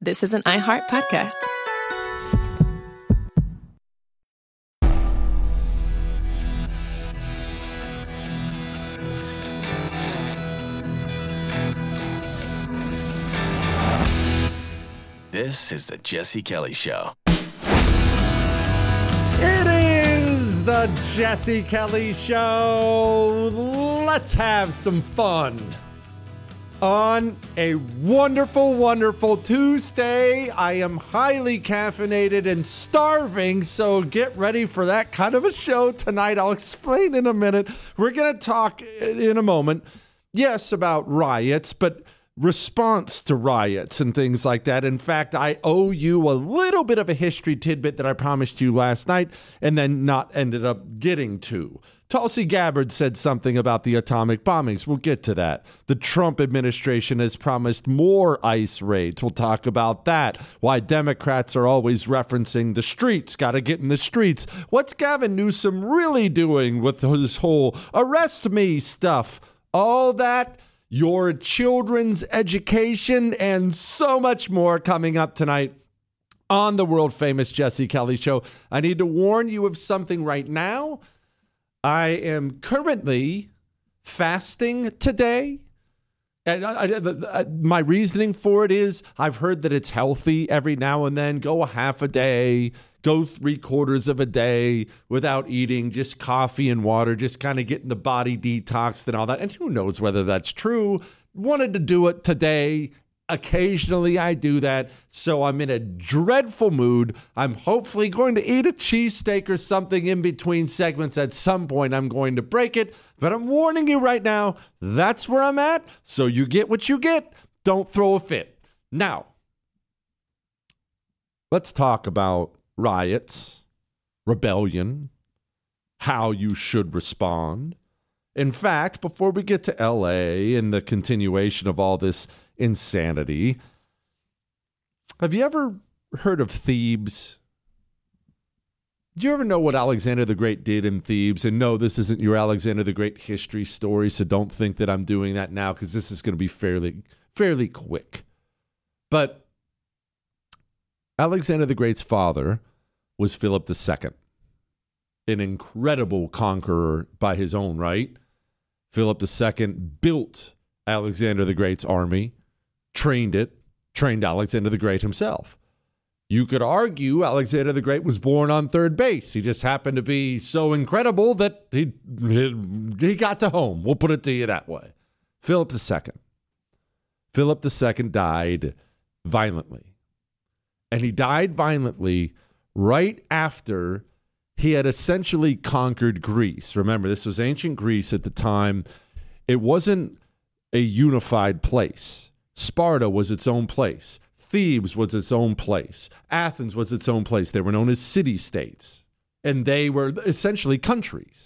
This is an iHeart podcast. This is the Jesse Kelly Show. It is the Jesse Kelly Show. Let's have some fun on a wonderful, wonderful Tuesday. I am highly caffeinated and starving, so get ready for that kind of a show tonight. I'll explain in a minute. We're going to talk in a moment, yes, about riots, but response to riots and things like that. In fact, I owe you a little bit of a history tidbit that I promised you last night and then not ended up getting to. Tulsi Gabbard said something about the atomic bombings. We'll get to that. The Trump administration has promised more ICE raids. We'll talk about that. Why Democrats are always referencing the streets. Got to get in the streets. What's Gavin Newsom really doing with his whole arrest me stuff? All that, your children's education, and so much more coming up tonight on the world famous Jesse Kelly Show. I need to warn you of something right now. I am currently fasting today. And my reasoning for it is I've heard that it's healthy every now and then. Go a half a day, go 3/4 of a day without eating, just coffee and water, just kind of getting the body detoxed and all that. And who knows whether that's true. Wanted to do it today. Occasionally I do that, so I'm in a dreadful mood. I'm hopefully going to eat a cheesesteak or something in between segments. At some point, I'm going to break it. But I'm warning you right now, that's where I'm at. So you get what you get. Don't throw a fit. Now, let's talk about riots, rebellion, how you should respond. In fact, before we get to LA and the continuation of all this insanity, have you ever heard of Thebes? Do you ever know what Alexander the Great did in Thebes? And no, this isn't your Alexander the Great history story, so don't think that I'm doing that now because this is going to be fairly quick. But Alexander the Great's father was Philip II, an incredible conqueror by his own right. Philip II built Alexander the Great's army, trained Alexander the Great himself. You could argue Alexander the Great was born on third base. He just happened to be so incredible that he got to home. We'll put it to you that way. Philip II. Philip II died violently. And he died violently right after he had essentially conquered Greece. Remember, this was ancient Greece at the time. It wasn't a unified place. Sparta was its own place. Thebes was its own place. Athens was its own place. They were known as city-states, and they were essentially countries.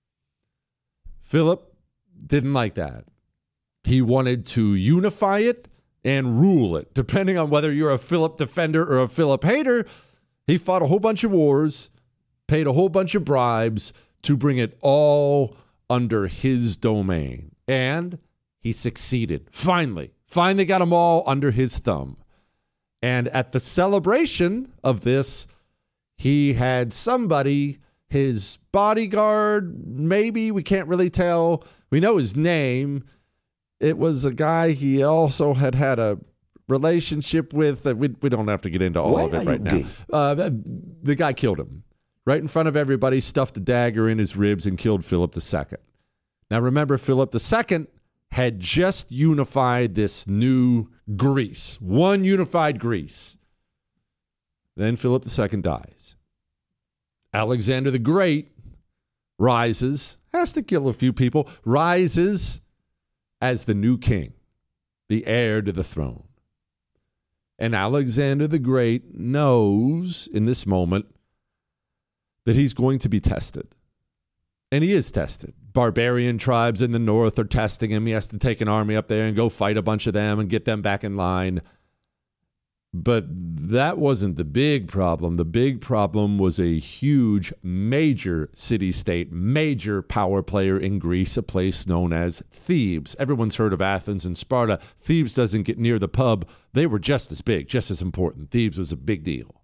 Philip didn't like that. He wanted to unify it and rule it. Depending on whether you're a Philip defender or a Philip hater, he fought a whole bunch of wars, paid a whole bunch of bribes to bring it all under his domain. And he succeeded. Finally got them all under his thumb. And at the celebration of this, he had somebody, his bodyguard, maybe, we can't really tell. We know his name. It was a guy he also had a relationship with. We don't have to get into all of it right now. The guy killed him. Right in front of everybody, stuffed a dagger in his ribs and killed Philip II. Now remember, Philip II had just unified this new Greece, one unified Greece. Then Philip II dies. Alexander the Great rises, has to kill a few people, rises as the new king, the heir to the throne. And Alexander the Great knows in this moment that he's going to be tested. And he is tested. Barbarian tribes in the north are testing him. He has to take an army up there and go fight a bunch of them and get them back in line. But that wasn't the big problem. The big problem was a huge, major city-state, major power player in Greece, a place known as Thebes. Everyone's heard of Athens and Sparta. Thebes doesn't get near the pub. They were just as big, just as important. Thebes was a big deal.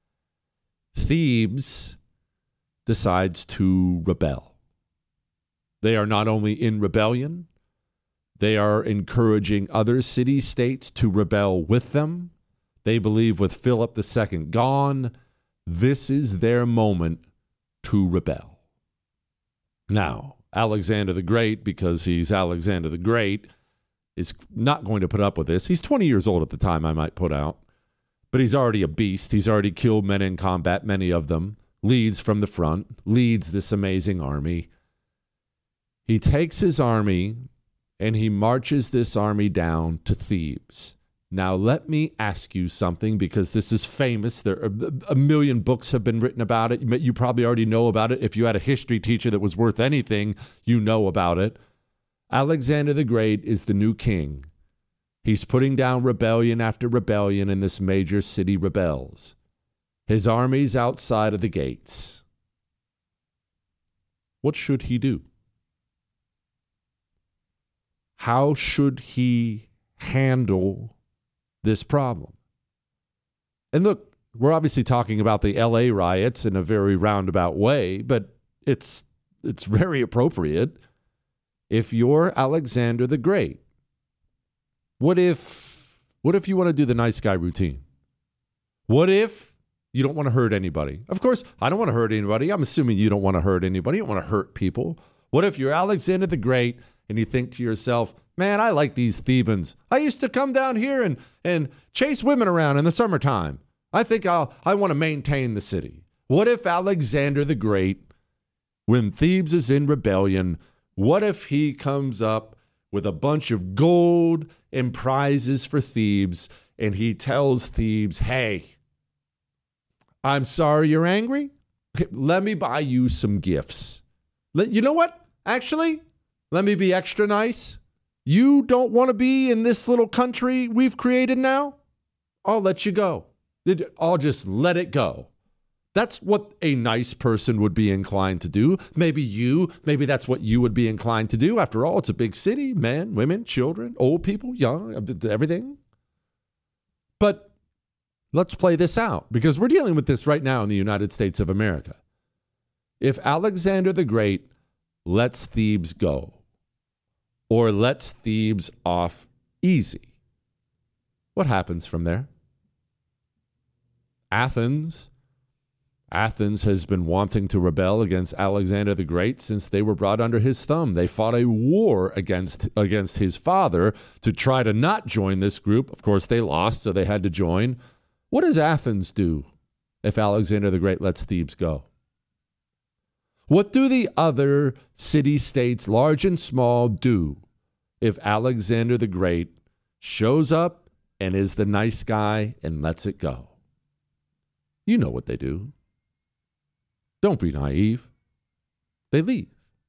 Thebes decides to rebel. They are not only in rebellion, they are encouraging other city-states to rebel with them. They believe with Philip II gone, this is their moment to rebel. Now, Alexander the Great, because he's Alexander the Great, is not going to put up with this. He's 20 years old at the time, I might put out. But he's already a beast. He's already killed men in combat, many of them. Leads from the front, leads this amazing army. He takes his army and he marches this army down to Thebes. Now, let me ask you something, because this is famous. There are a million books have been written about it. You probably already know about it. If you had a history teacher that was worth anything, you know about it. Alexander the Great is the new king. He's putting down rebellion after rebellion, and this major city rebels. His army's outside of the gates. What should he do? How should he handle this problem? And look, we're obviously talking about the LA riots in a very roundabout way, but it's very appropriate. If you're Alexander the Great, what if you want to do the nice guy routine? What if you don't want to hurt anybody? Of course, I don't want to hurt anybody. I'm assuming you don't want to hurt anybody. You don't want to hurt people. What if you're Alexander the Great and you think to yourself, man, I like these Thebans. I used to come down here and chase women around in the summertime. I think I want to maintain the city. What if Alexander the Great, when Thebes is in rebellion, what if he comes up with a bunch of gold and prizes for Thebes, and he tells Thebes, hey, I'm sorry you're angry. Let me buy you some gifts. You know what? Actually, let me be extra nice. You don't want to be in this little country we've created now? I'll let you go. I'll just let it go. That's what a nice person would be inclined to do. Maybe that's what you would be inclined to do. After all, it's a big city, men, women, children, old people, young, everything. But let's play this out, because we're dealing with this right now in the United States of America. If Alexander the Great lets Thebes go, or lets Thebes off easy, what happens from there? Athens has been wanting to rebel against Alexander the Great since they were brought under his thumb. They fought a war against his father to try to not join this group. Of course, they lost, so they had to join. What does Athens do if Alexander the Great lets Thebes go? What do the other city-states, large and small, do if Alexander the Great shows up and is the nice guy and lets it go? You know what they do. Don't be naive. They leave.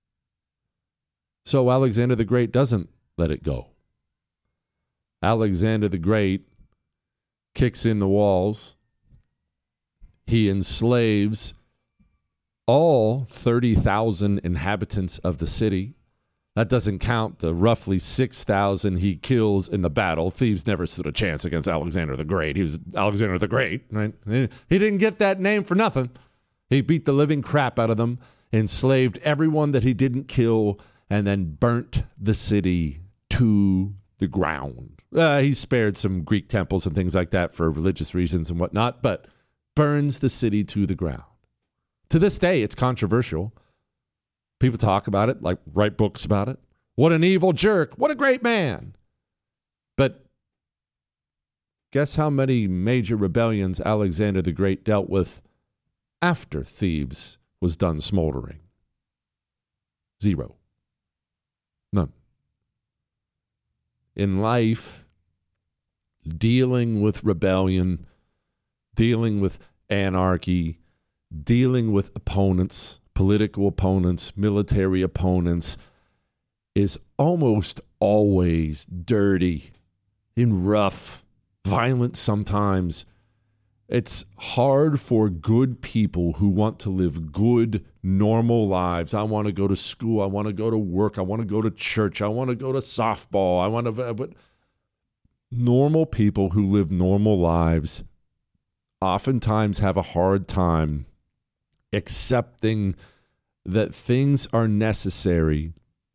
So Alexander the Great doesn't let it go. Alexander the Great kicks in the walls. He enslaves all 30,000 inhabitants of the city. That doesn't count the roughly 6,000 he kills in the battle. Thebes never stood a chance against Alexander the Great. He was Alexander the Great, right? He didn't get that name for nothing. He beat the living crap out of them, enslaved everyone that he didn't kill, and then burnt the city to the ground. He spared some Greek temples and things like that for religious reasons and whatnot, but burns the city to the ground. To this day, it's controversial. People talk about it, like write books about it. What an evil jerk. What a great man. But guess how many major rebellions Alexander the Great dealt with after Thebes was done smoldering? 0. None. In life, dealing with rebellion, dealing with anarchy, dealing with opponents, political opponents, military opponents, is almost always dirty and rough, violent sometimes. It's hard for good people who want to live good, normal lives. I want to go to school. I want to go to work. I want to go to church. I want to go to softball. But normal people who live normal lives oftentimes have a hard time accepting that things are necessary.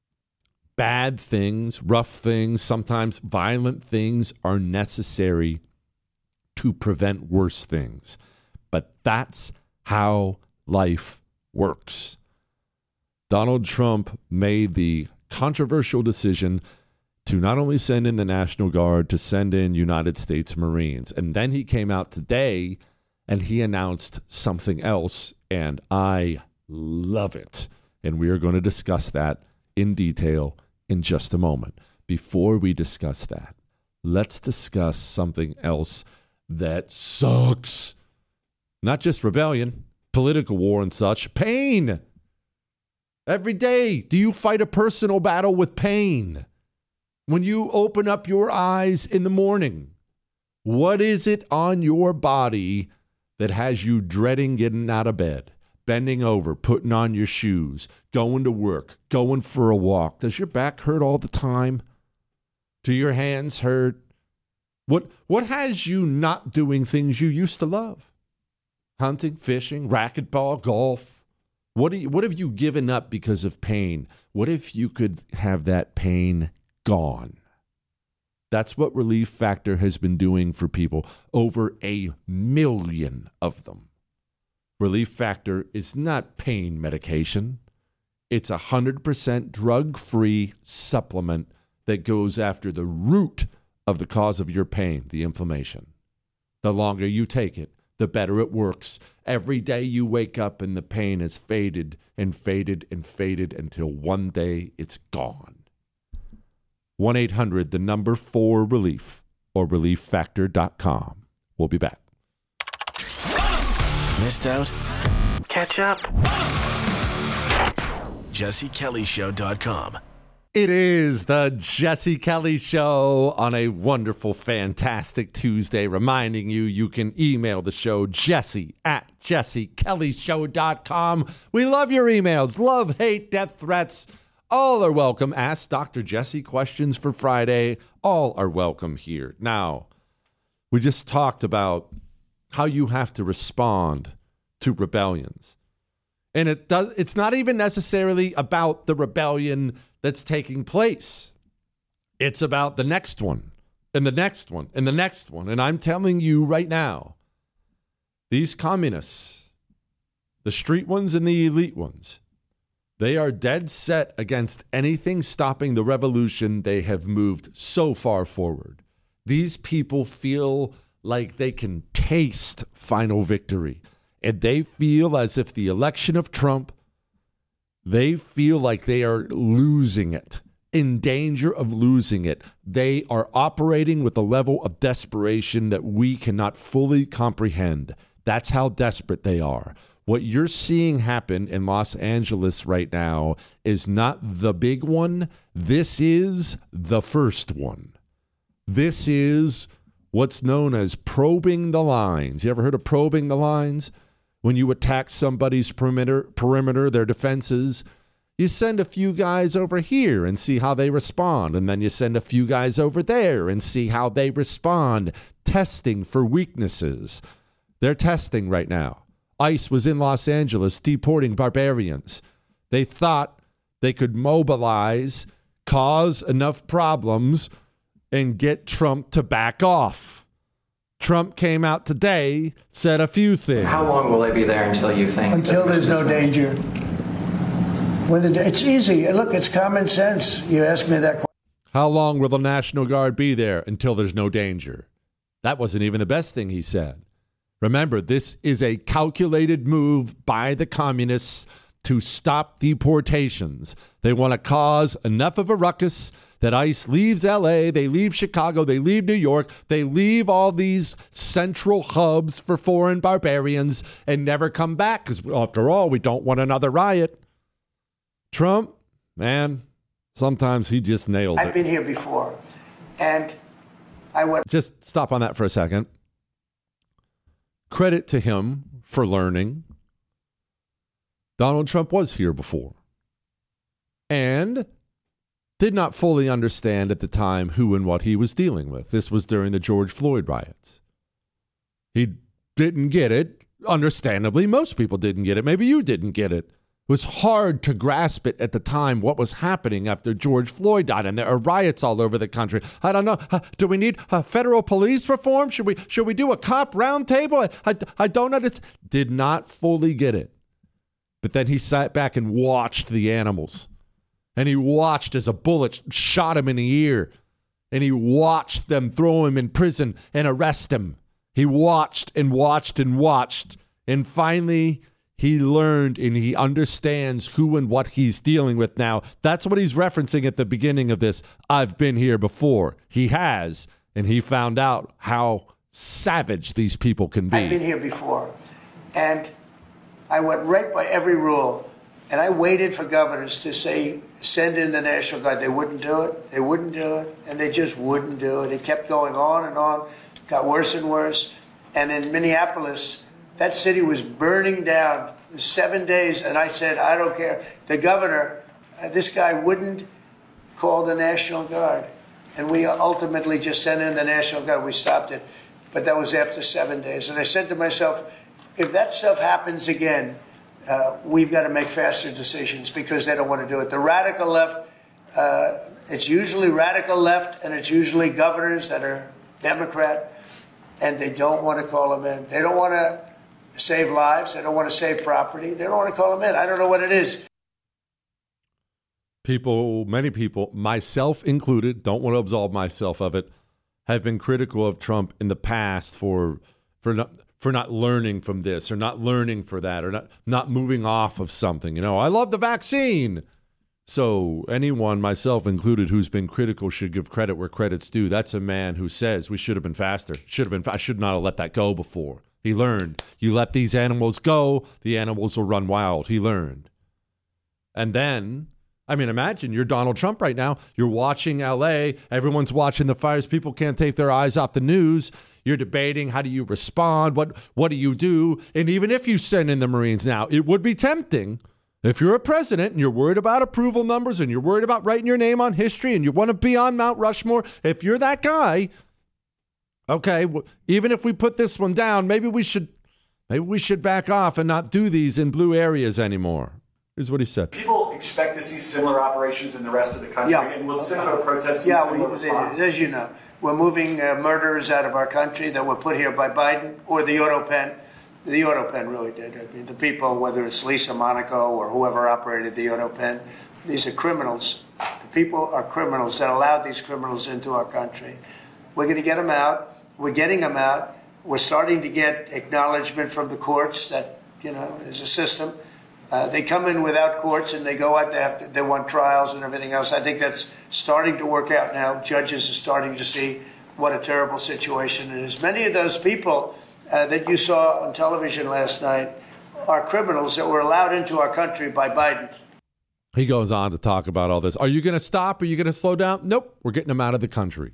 Bad things, rough things, sometimes violent things are necessary to prevent worse things. But that's how life works. Donald Trump made the controversial decision to not only send in the National Guard, to send in United States Marines. And then he came out today and he announced something else, and I love it. And we are going to discuss that in detail in just a moment. Before we discuss that, let's discuss something else that sucks. Not just rebellion, political war and such. Pain. Every day, do you fight a personal battle with pain? When you open up your eyes in the morning, what is it on your body that has you dreading getting out of bed, bending over, putting on your shoes, going to work, going for a walk? Does your back hurt all the time? Do your hands hurt? What has you not doing things you used to love? Hunting, fishing, racquetball, golf. What have you given up because of pain? What if you could have that pain gone? That's what Relief Factor has been doing for people. Over 1 million of them. Relief Factor is not pain medication. It's 100% drug-free supplement that goes after the root of the cause of your pain, the inflammation. The longer you take it, the better it works. Every day you wake up and the pain has faded and faded and faded until one day it's gone. 1-800, the number 4 relief, or relieffactor.com. We'll be back. Missed out? Catch up. JesseKellyShow.com. It is the Jesse Kelly Show on a wonderful, fantastic Tuesday, reminding you can email the show, jesse@jessekellyshow.com. We love your emails. Love, hate, death threats. All are welcome. Ask Dr. Jesse questions for Friday. All are welcome here. Now, we just talked about how you have to respond to rebellions. And it's not even necessarily about the rebellion that's taking place. It's about the next one, and the next one, and the next one. And I'm telling you right now, these communists, the street ones and the elite ones, they are dead set against anything stopping the revolution. They have moved so far forward. These people feel like they can taste final victory. And they feel as if the election of Trump, they feel like they are losing it, in danger of losing it. They are operating with a level of desperation that we cannot fully comprehend. That's how desperate they are. What you're seeing happen in Los Angeles right now is not the big one. This is the first one. This is what's known as probing the lines. You ever heard of probing the lines? When you attack somebody's perimeter, their defenses, you send a few guys over here and see how they respond. And then you send a few guys over there and see how they respond. Testing for weaknesses. They're testing right now. ICE was in Los Angeles deporting barbarians. They thought they could mobilize, cause enough problems, and get Trump to back off. Trump came out today, said a few things. How long will they be there until you think? Until there's no danger. It's easy. Look, it's common sense. You ask me that question. How long will the National Guard be there? Until there's no danger. That wasn't even the best thing he said. Remember, this is a calculated move by the communists to stop deportations. They want to cause enough of a ruckus that ICE leaves LA, they leave Chicago, they leave New York, they leave all these central hubs for foreign barbarians and never come back, because after all, we don't want another riot. Trump, man, sometimes he just nails it. I've been here before, and I went. Just stop on that for a second. Credit to him for learning. Donald Trump was here before and did not fully understand at the time who and what he was dealing with. This was during the George Floyd riots. He didn't get it. Understandably, most people didn't get it. Maybe you didn't get it. It was hard to grasp it at the time what was happening after George Floyd died, and there are riots all over the country. I don't know. Do we need federal police reform? Should we do a cop roundtable? I don't understand. Did not fully get it. But then he sat back and watched the animals. And he watched as a bullet shot him in the ear. And he watched them throw him in prison and arrest him. He watched and watched and watched. And finally, he learned and he understands who and what he's dealing with now. That's what he's referencing at the beginning of this. I've been here before. He has. And he found out how savage these people can be. I've been here before. And I went right by every rule. And I waited for governors to say, send in the National Guard. They wouldn't do it. They wouldn't do it. And they just wouldn't do it. It kept going on and on. Got worse and worse. And in Minneapolis, that city was burning down 7 days. And I said, I don't care. The governor, this guy wouldn't call the National Guard. And we ultimately just sent in the National Guard. We stopped it. But that was after 7 days. And I said to myself, if that stuff happens again, we've got to make faster decisions because they don't want to do it. The radical left, it's usually radical left, and it's usually governors that are Democrat, and they don't want to call them in. They don't want to save lives. They don't want to save property. They don't want to call them in. I don't know what it is. People, many people, myself included, don't want to absolve myself of it, have been critical of Trump in the past for not learning from this or not learning for that or not moving off of something. You know, I love the vaccine. So anyone, myself included, who's been critical should give credit where credit's due. That's a man who says we should have been faster. I should not have let that go before. He learned. You let these animals go, the animals will run wild. He learned. And then, I mean, imagine you're Donald Trump right now. You're watching LA. Everyone's watching the fires. People can't take their eyes off the news. You're debating, how do you respond? What do you do? And even if you send in the Marines now, it would be tempting. If you're a president and you're worried about approval numbers and you're worried about writing your name on history and you want to be on Mount Rushmore, if you're that guy, okay, even if we put this one down, maybe we should back off and not do these in blue areas anymore. Here's what he said. People expect to see similar operations in the rest of the country, and will similar protests see similar response? As you know, we're moving murderers out of our country that were put here by Biden or the auto pen. The auto pen really did. I mean, the people, whether it's Lisa Monaco or whoever operated the auto pen, these are criminals. The people are criminals that allowed these criminals into our country. We're going to get them out. We're getting them out. We're starting to get acknowledgement from the courts that, you know, there's a system. They come in without courts and they go out, they want trials and everything else. I think that's starting to work out now. Judges are starting to see what a terrible situation it is. Many of those people that you saw on television last night are criminals that were allowed into our country by Biden. He goes on to talk about all this. Are you going to stop? Are you going to slow down? Nope. We're getting them out of the country.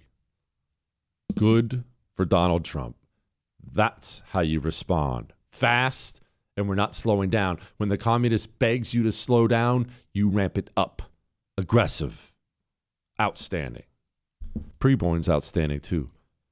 Good for Donald Trump. That's how you respond. Fast. And we're not slowing down. When the communist begs you to slow down, you ramp it up. Aggressive. Outstanding. Preborn's outstanding, too.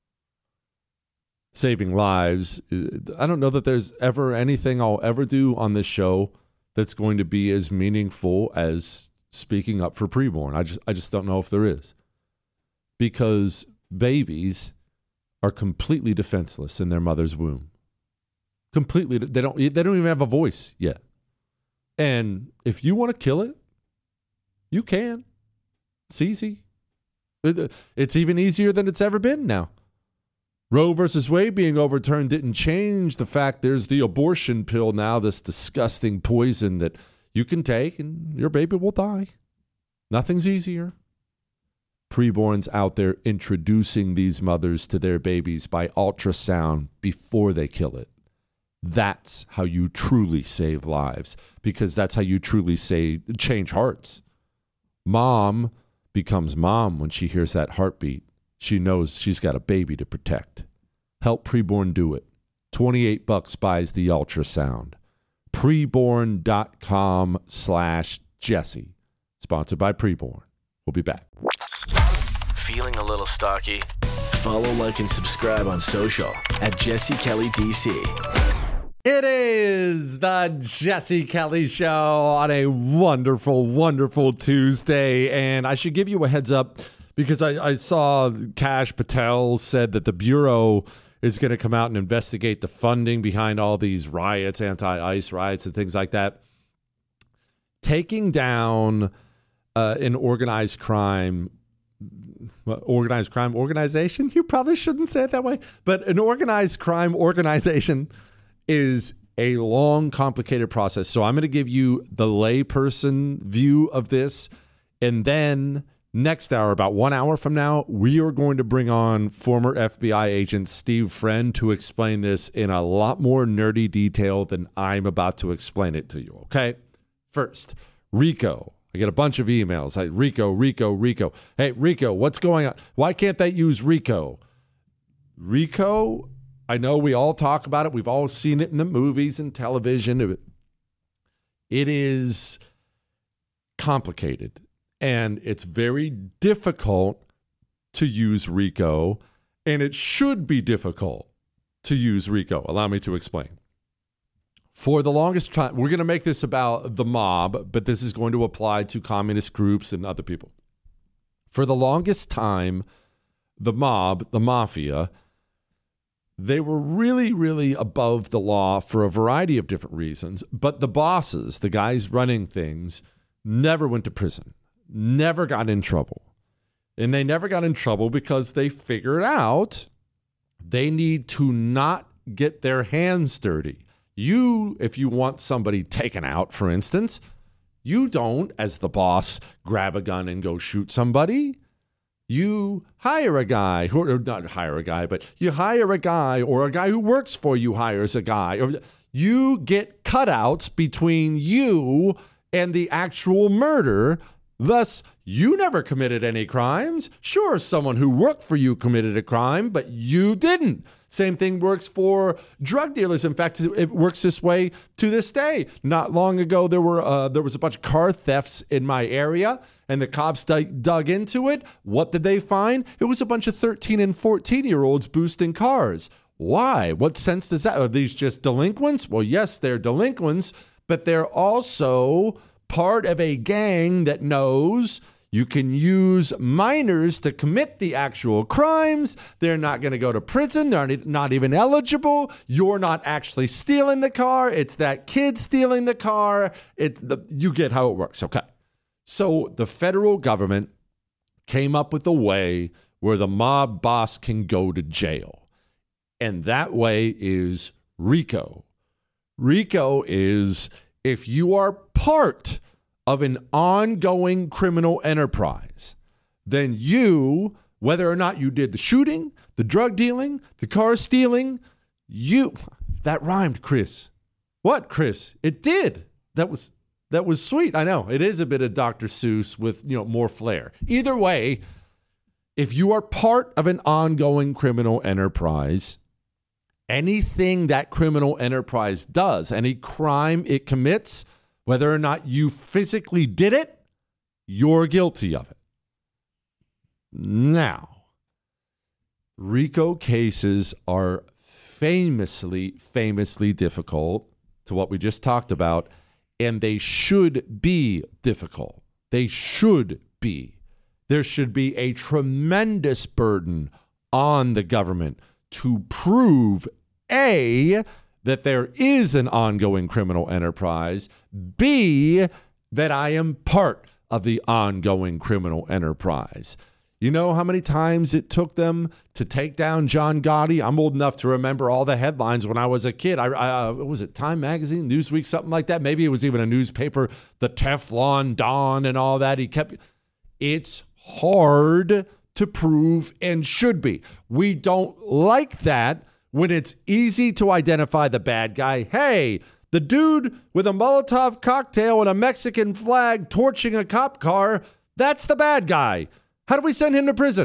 Saving lives. I don't know that there's ever anything I'll ever do on this show that's going to be as meaningful as speaking up for preborn. I just don't know if there is. Because babies are completely defenseless in their mother's womb. Completely, they don't even have a voice yet. And if you want to kill it, you can. It's easy. It's even easier than it's ever been now. Roe versus Wade being overturned didn't change the fact there's the abortion pill now, this disgusting poison that you can take and your baby will die. Nothing's easier. Preborns out there introducing these mothers to their babies by ultrasound before they kill it. That's how you truly save lives, because that's how you truly change hearts. Mom becomes mom when she hears that heartbeat. She knows she's got a baby to protect. Help preborn do it. $28 buys the ultrasound. Preborn.com/Jesse. Sponsored by Preborn. We'll be back. Feeling a little stocky? Follow, like, and subscribe on social at Jesse Kelly DC. It is the Jesse Kelly Show on a wonderful, wonderful Tuesday. And I should give you a heads up because I saw Kash Patel said that the Bureau is going to come out and investigate the funding behind all these riots, anti-ICE riots and things like that. Taking down an organized crime organization, you probably shouldn't say it that way, but an organized crime organization is a long, complicated process. So I'm going to give you the layperson view of this, and then next hour, about 1 hour from now, we are going to bring on former FBI agent Steve Friend to explain this in a lot more nerdy detail than I'm about to explain it to you, okay? First, RICO. I get a bunch of emails. Like, RICO. Hey, RICO, what's going on? Why can't they use RICO? RICO, I know we all talk about it. We've all seen it in the movies and television. It is complicated. And it's very difficult to use RICO, and it should be difficult to use RICO. Allow me to explain. For the longest time, we're going to make this about the mob, but this is going to apply to communist groups and other people. For the longest time, the mob, the mafia, they were really, really above the law for a variety of different reasons. But the bosses, the guys running things, never went to prison. Never got in trouble. And they never got in trouble because they figured out they need to not get their hands dirty. You, if you want somebody taken out, for instance, you don't, as the boss, grab a gun and go shoot somebody. You hire a guy, or not hire a guy, but you hire a guy, or a guy who works for you hires a guy. Or you get cutouts between you and the actual murder. Thus, you never committed any crimes. Sure, someone who worked for you committed a crime, but you didn't. Same thing works for drug dealers. In fact, it works this way to this day. Not long ago, there was a bunch of car thefts in my area, and the cops dug into it. What did they find? It was a bunch of 13 and 14-year-olds boosting cars. Why? What sense does that? Are these just delinquents? Well, yes, they're delinquents, but they're also part of a gang that knows you can use minors to commit the actual crimes. They're not going to go to prison. They're not even eligible. You're not actually stealing the car. It's that kid stealing the car. You get how it works. Okay. So the federal government came up with a way where the mob boss can go to jail. And that way is RICO. RICO is if you are part of an ongoing criminal enterprise, then you, whether or not you did the shooting, the drug dealing, the car stealing, that rhymed, Chris. What, Chris? It did. That was sweet. I know. It is a bit of Dr. Seuss with, more flair. Either way, if you are part of an ongoing criminal enterprise, anything that criminal enterprise does, any crime it commits, whether or not you physically did it, you're guilty of it. Now, RICO cases are famously difficult to what we just talked about, and they should be difficult. They should be. There should be a tremendous burden on the government to prove, A, that there is an ongoing criminal enterprise, B, that I am part of the ongoing criminal enterprise. You know how many times it took them to take down John Gotti? I'm old enough to remember all the headlines when I was a kid. Was it Time Magazine, Newsweek, something like that? Maybe it was even a newspaper, the Teflon Don and all that. It's hard to prove and should be. We don't like that when it's easy to identify the bad guy. Hey, the dude with a Molotov cocktail and a Mexican flag torching a cop car, that's the bad guy. How do we send him to prison?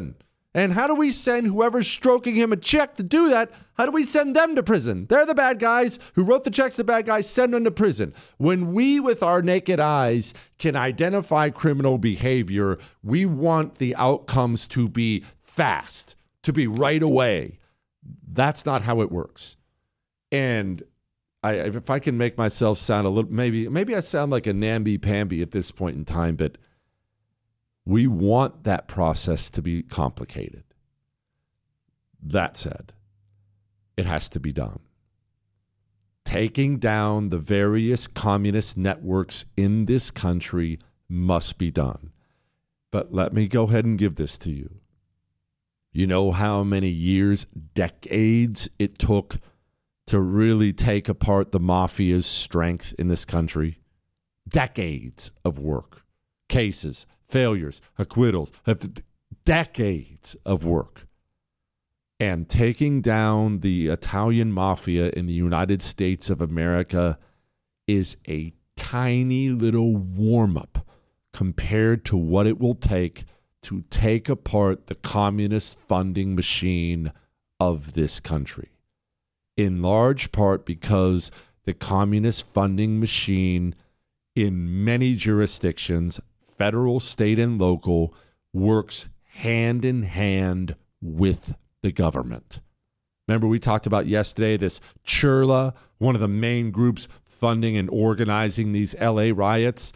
And how do we send whoever's stroking him a check to do that? How do we send them to prison? They're the bad guys. Who wrote the checks, the bad guys, send them to prison. When we, with our naked eyes, can identify criminal behavior, we want the outcomes to be fast, to be right away. That's not how it works. And if I can make myself sound a little, maybe I sound like a namby-pamby at this point in time, but we want that process to be complicated. That said, it has to be done. Taking down the various communist networks in this country must be done. But let me go ahead and give this to you. You know how many years, decades it took to really take apart the mafia's strength in this country? Decades of work, cases, failures, acquittals, decades of work. And taking down the Italian mafia in the United States of America is a tiny little warm-up compared to what it will take to take apart the communist funding machine of this country. In large part because the communist funding machine in many jurisdictions, federal, state, and local, works hand in hand with the government. Remember we talked about yesterday this Chirla, one of the main groups funding and organizing these LA riots.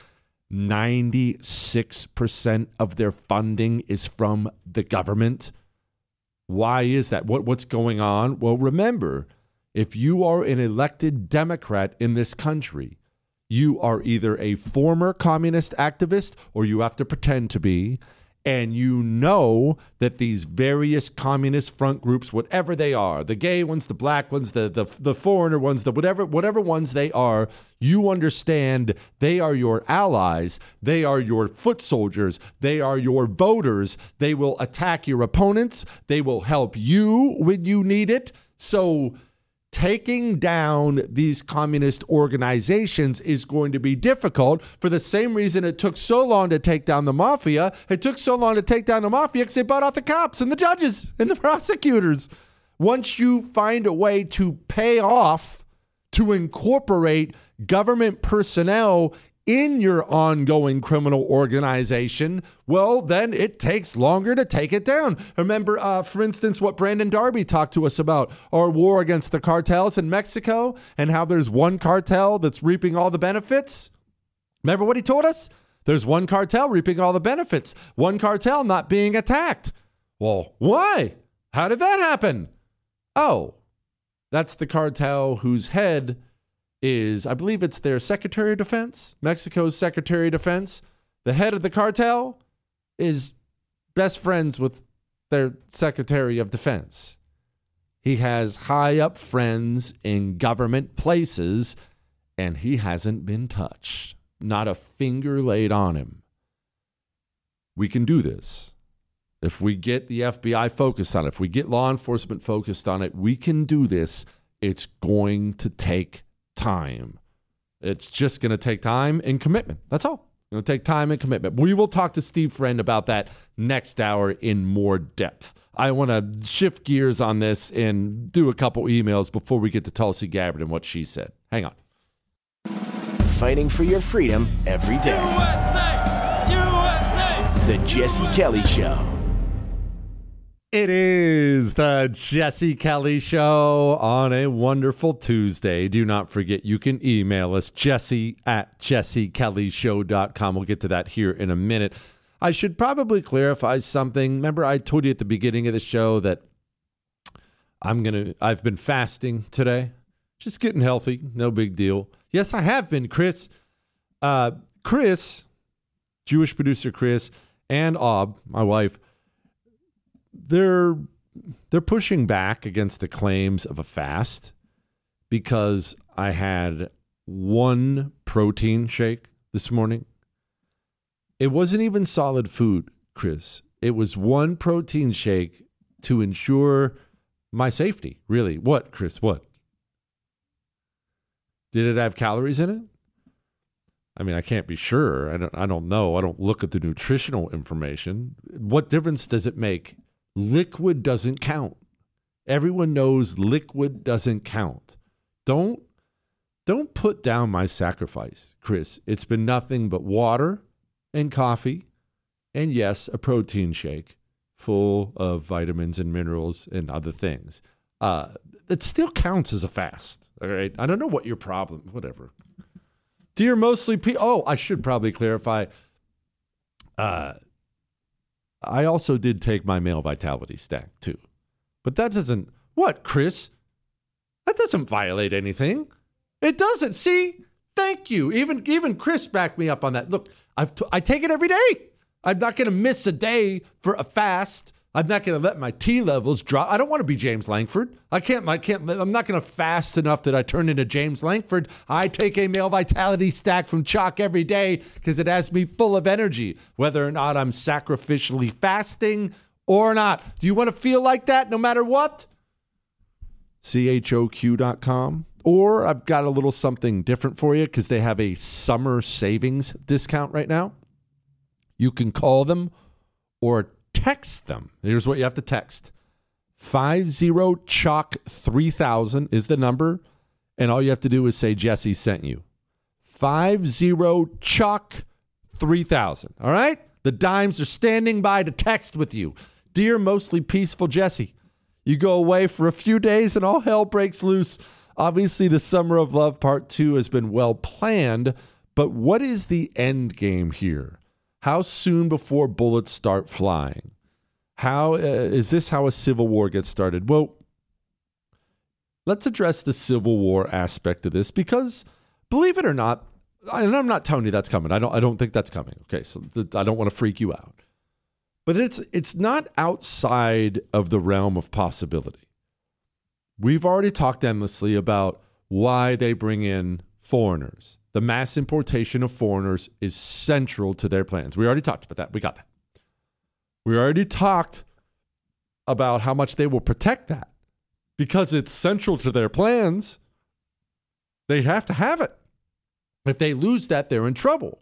96% of their funding is from the government. Why is that? What's going on? Well, remember, if you are an elected Democrat in this country, you are either a former communist activist or you have to pretend to be, and you know that these various communist front groups, whatever they are, the gay ones, the black ones, the foreigner ones, the whatever ones they are, you understand they are your allies, they are your foot soldiers, they are your voters, they will attack your opponents, they will help you when you need it. So taking down these communist organizations is going to be difficult for the same reason it took so long to take down the mafia. It took so long to take down the mafia because they bought out the cops and the judges and the prosecutors. Once you find a way to pay off, to incorporate government personnel in your ongoing criminal organization, well, then it takes longer to take it down. Remember, for instance, what Brandon Darby talked to us about, our war against the cartels in Mexico and how there's one cartel that's reaping all the benefits? Remember what he told us? There's one cartel reaping all the benefits, one cartel not being attacked. Well, why? How did that happen? Oh, that's the cartel whose head is, I believe it's their Secretary of Defense, Mexico's Secretary of Defense. The head of the cartel is best friends with their Secretary of Defense. He has high up friends in government places, and he hasn't been touched. Not a finger laid on him. We can do this. If we get the FBI focused on it, if we get law enforcement focused on it, we can do this. It's going to take time. It's just going to take time and commitment. That's all. It's going to take time and commitment. We will talk to Steve Friend about that next hour in more depth. I want to shift gears on this and do a couple emails before we get to Tulsi Gabbard and what she said. Hang on. Fighting for your freedom every day. USA! USA! The Jesse Kelly Show. It is the Jesse Kelly Show on a wonderful Tuesday. Do not forget, you can email us, jesse@jessekellyshow.com. We'll get to that here in a minute. I should probably clarify something. Remember, I told you at the beginning of the show that I've been fasting today. Just getting healthy. No big deal. Yes, I have been, Chris. Chris, Jewish producer Chris, and Ob, my wife, they're pushing back against the claims of a fast because I had one protein shake this morning. It wasn't even solid food, Chris. It was one protein shake to ensure my safety, really. What, Chris? What? Did it have calories in it? I mean, I can't be sure. I don't know. I don't look at the nutritional information. What difference does it make liquid doesn't count. Everyone knows liquid doesn't count. Don't put down my sacrifice, Chris. It's been nothing but water and coffee and, yes, a protein shake full of vitamins and minerals and other things. It still counts as a fast, all right? I don't know what your problem, whatever. Dear mostly I should probably clarify. I also did take my male vitality stack, too. But that doesn't, what, Chris? That doesn't violate anything. It doesn't. See? Thank you. Even Chris backed me up on that. Look, I take it every day. I'm not going to miss a day for a fast. I'm not going to let my T levels drop. I don't want to be James Langford. I'm not going to fast enough that I turn into James Langford. I take a male vitality stack from Chalk every day because it has me full of energy, whether or not I'm sacrificially fasting or not. Do you want to feel like that no matter what? CHOQ.com. Or I've got a little something different for you because they have a summer savings discount right now. You can call or text them. Here's what you have to text. 50CHOC3000 is the number. And all you have to do is say Jesse sent you. 50CHOC3000. All right? The dimes are standing by to text with you. Dear mostly peaceful Jesse, you go away for a few days and all hell breaks loose. Obviously, the Summer of Love Part 2 has been well planned, but what is the end game here? How soon before bullets start flying? How is this how a civil war gets started? Well, let's address the Civil War aspect of this because, believe it or not, and I'm not telling you that's coming. I don't think that's coming. Okay, so I don't want to freak you out. But it's not outside of the realm of possibility. We've already talked endlessly about why they bring in foreigners. The mass importation of foreigners is central to their plans. We already talked about that. We got that. We already talked about how much they will protect that because it's central to their plans. They have to have it. If they lose that, they're in trouble.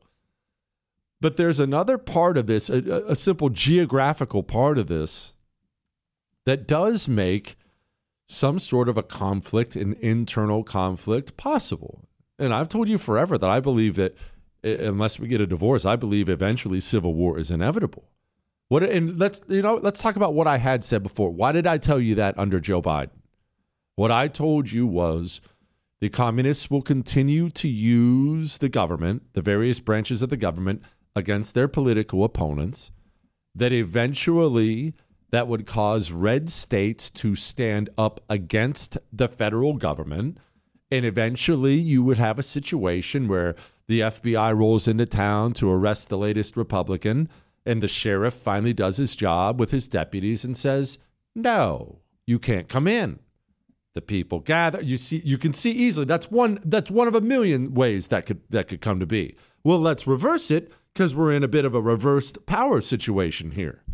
But there's another part of this, a simple geographical part of this, that does make some sort of a conflict, an internal conflict possible. And I've told you forever that I believe that unless we get a divorce, I believe eventually civil war is inevitable. Let's talk about what I had said before. Why did I tell you that under Joe Biden? What I told you was the communists will continue to use the government, the various branches of the government, against their political opponents, that eventually that would cause red states to stand up against the federal government. And eventually you would have a situation where the FBI rolls into town to arrest the latest Republican, and the sheriff finally does his job with his deputies and says, no, you can't come in. The people gather. You can see easily that's one of a million ways that could come to be. Well, let's reverse it because we're in a bit of a reversed power situation here.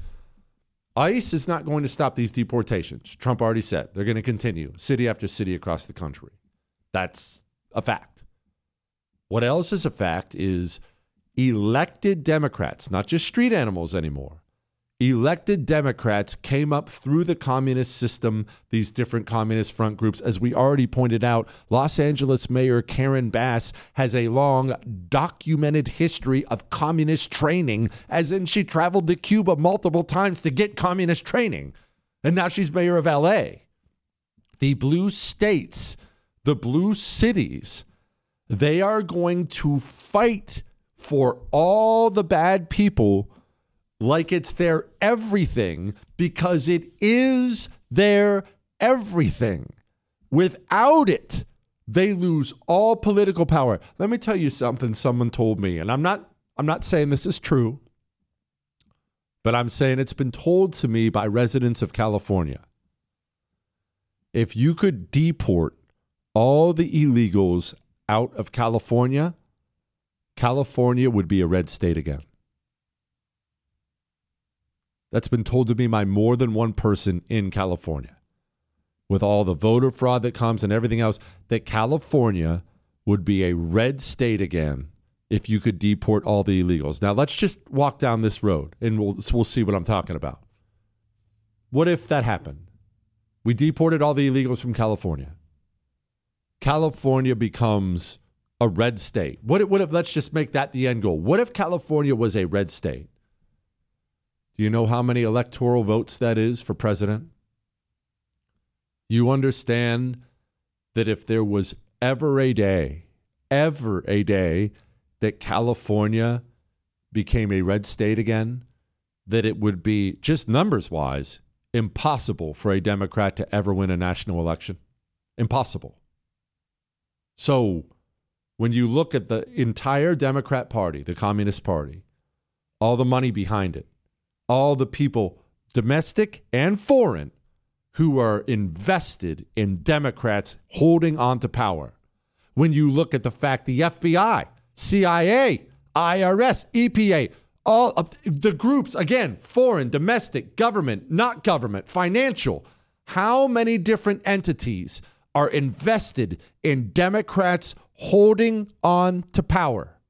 ICE is not going to stop these deportations. Trump already said they're going to continue city after city across the country. That's a fact. What else is a fact is elected Democrats, not just street animals anymore. Elected Democrats came up through the communist system, these different communist front groups. As we already pointed out, Los Angeles Mayor Karen Bass has a long documented history of communist training, as in she traveled to Cuba multiple times to get communist training. And now she's mayor of LA. The blue states, the blue cities, they are going to fight for all the bad people like it's their everything, because it is their everything. Without it, they lose all political power. Let me tell you something someone told me, and I'm not saying this is true, but I'm saying it's been told to me by residents of California. If you could deport all the illegals out of California, California would be a red state again. That's been told to me by more than one person in California. With all the voter fraud that comes and everything else, that California would be a red state again if you could deport all the illegals. Now, let's just walk down this road, and we'll see what I'm talking about. What if that happened? We deported all the illegals from California. California becomes a red state. What if, let's just make that the end goal. What if California was a red state? Do you know how many electoral votes that is for president? You understand that if there was ever a day that California became a red state again, that it would be, just numbers-wise, impossible for a Democrat to ever win a national election. Impossible. So when you look at the entire Democrat Party, the Communist Party, all the money behind it, all the people, domestic and foreign, who are invested in Democrats holding on to power. When you look at the fact the FBI, CIA, IRS, EPA, all of the groups, again, foreign, domestic, government, not government, financial, how many different entities are invested in Democrats holding on to power?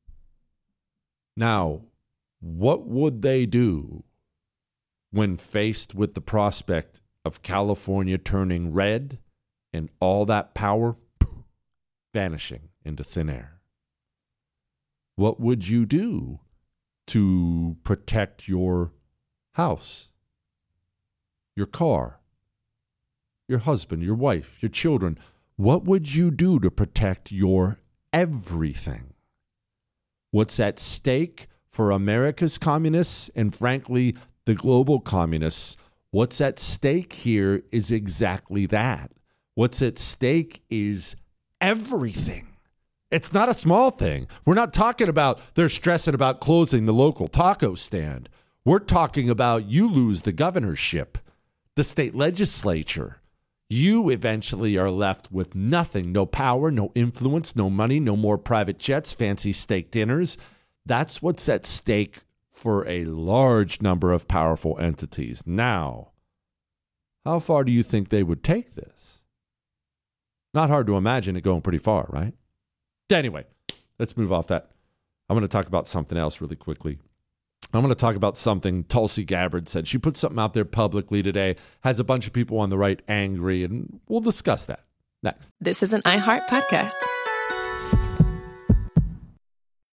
Now, what would they do when faced with the prospect of California turning red and all that power vanishing into thin air? What would you do to protect your house, your car, your husband, your wife, your children? What would you do to protect your everything? What's at stake for America's communists and, frankly, the global communists? What's at stake here is exactly that. What's at stake is everything. It's not a small thing. We're not talking about they're stressing about closing the local taco stand. We're talking about you lose the governorship, the state legislature. You eventually are left with nothing, no power, no influence, no money, no more private jets, fancy steak dinners. That's what's at stake for a large number of powerful entities. Now, how far do you think they would take this? Not hard to imagine it going pretty far, right? Anyway, let's move off that. I'm going to talk about something else really quickly. I'm going to talk about something Tulsi Gabbard said. She put something out there publicly today, has a bunch of people on the right angry, and we'll discuss that next. This is an iHeart podcast.